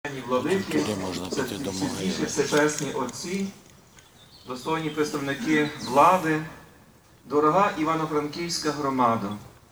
Владики, святіші всечесні отці, достойні представники влади, дорога Івано-Франківська громада.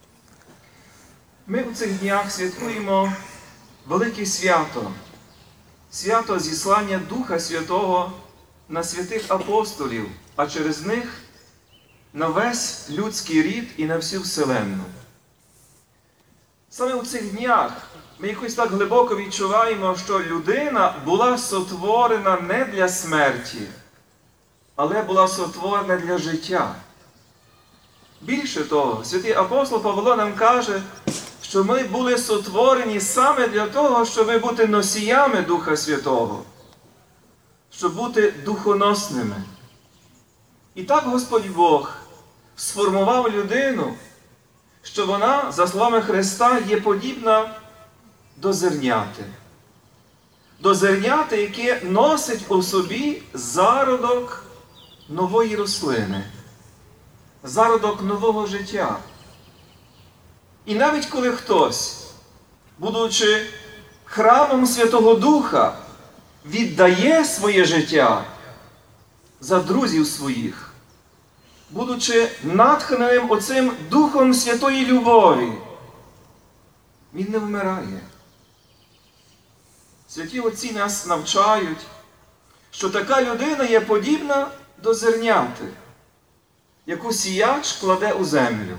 Ми у цих днях святкуємо велике свято, свято зіслання Духа Святого на святих апостолів, а через них на весь людський рід і на всю вселенну. Саме у цих днях ми якось так глибоко відчуваємо, що людина була сотворена не для смерті, але була сотворена для життя. Більше того, святий апостол Павло нам каже, що ми були сотворені саме для того, щоб бути носіями Духа Святого, щоб бути духоносними. І так Господь Бог сформував людину, що вона, за словами Христа, є подібна до зерняти. До зерняти, яке носить у собі зародок нової рослини, зародок нового життя. І навіть коли хтось, будучи храмом Святого Духа, віддає своє життя за друзів своїх, будучи натхненим оцим Духом Святої Любові, він не вмирає. Святі отці нас навчають, що така людина є подібна до зерняти, яку сіяч кладе у землю.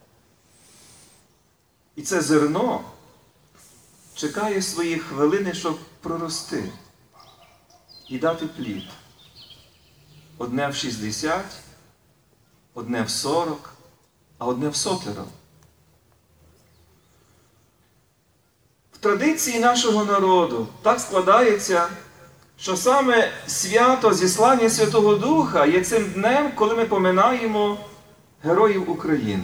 І це зерно чекає свої хвилини, щоб прорости і дати плід. Одне в 60, одне в 40, а одне в 100. В традиції нашого народу так складається, що саме свято зіслання Святого Духа є цим днем, коли ми поминаємо героїв України.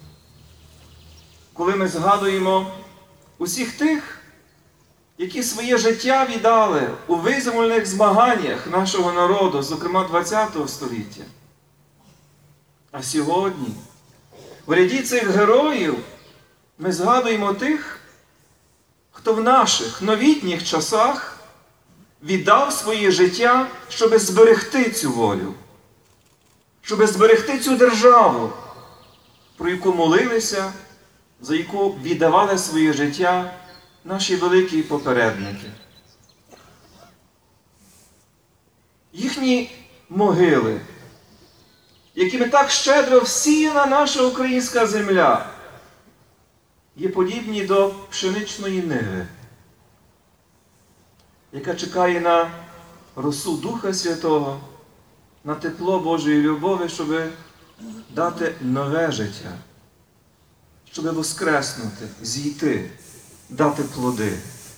Коли ми згадуємо усіх тих, які своє життя віддали у визвольних змаганнях нашого народу, зокрема ХХ століття. А сьогодні, в ряді цих героїв, ми згадуємо тих, хто в наших новітніх часах віддав своє життя, щоб зберегти цю волю, щоб зберегти цю державу, про яку молилися, за яку віддавали своє життя наші великі попередники. Їхні могили, якими так щедро всіяна наша українська земля, є подібні до пшеничної ниви, яка чекає на росу Духа Святого, на тепло Божої любові, щоб дати нове життя, щоб воскреснути, зійти, дати плоди.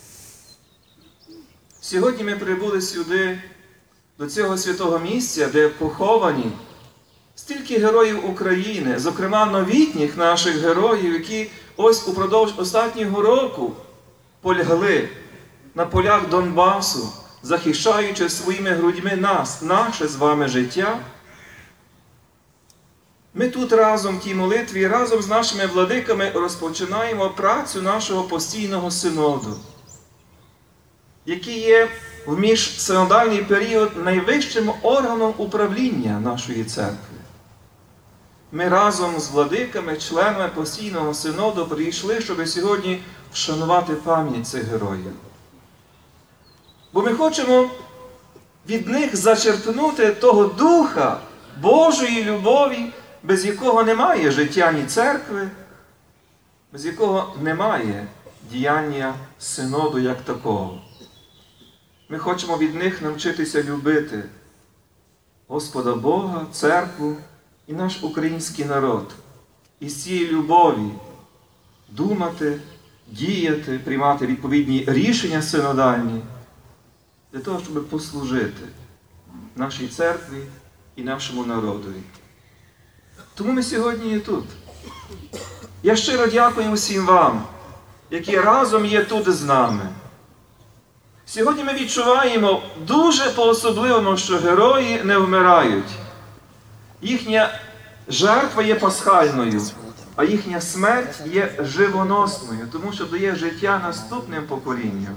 Сьогодні ми прибули сюди, до цього святого місця, де поховані стільки героїв України, зокрема новітніх наших героїв, які ось упродовж останнього року полягли на полях Донбасу, захищаючи своїми грудьми наше з вами життя. Ми тут разом в тій молитві, разом з нашими владиками розпочинаємо працю нашого постійного синоду, який є в міжсинодальний період найвищим органом управління нашої церкви. Ми разом з владиками, членами постійного синоду прийшли, щоб сьогодні вшанувати пам'ять цих героїв. Бо ми хочемо від них зачерпнути того Духа Божої любові, без якого немає життя ні церкви, без якого немає діяння синоду як такого. Ми хочемо від них навчитися любити Господа Бога, церкву і наш український народ. І з цієї любові думати, діяти, приймати відповідні рішення синодальні, для того, щоб послужити нашій церкві і нашому народові. Тому ми сьогодні є тут. Я щиро дякую усім вам, які разом є тут з нами. Сьогодні ми відчуваємо дуже по-особливому, що герої не вмирають. Їхня жертва є пасхальною, а їхня смерть є живоносною, тому що дає життя наступним поколінням.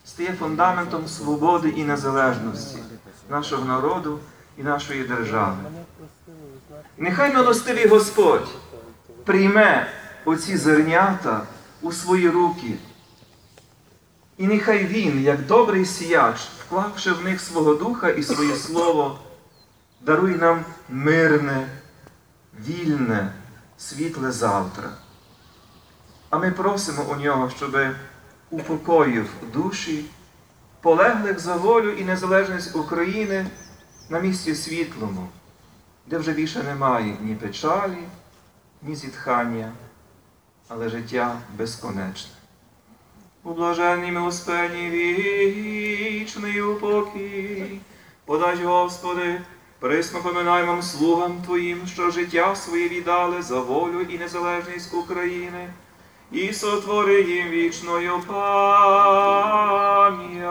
стає фундаментом свободи і незалежності нашого народу і нашої держави. Нехай милостивий Господь прийме оці зернята у свої руки, і нехай Він, як добрий сіяч, вклавши в них свого духа і своє слово, даруй нам мирне, вільне, світле завтра. А ми просимо у Нього, щоб упокоїв душі полеглих за волю і незалежність України на місці світлому, де вже більше немає ні печалі, ні зітхання, але життя безконечне. У блаженній милосердній вічний упокій подай, Господи, присно поминай слугам Твоїм, що життя своє віддали за волю і незалежність України, і сотвори їм вічною пам'ять.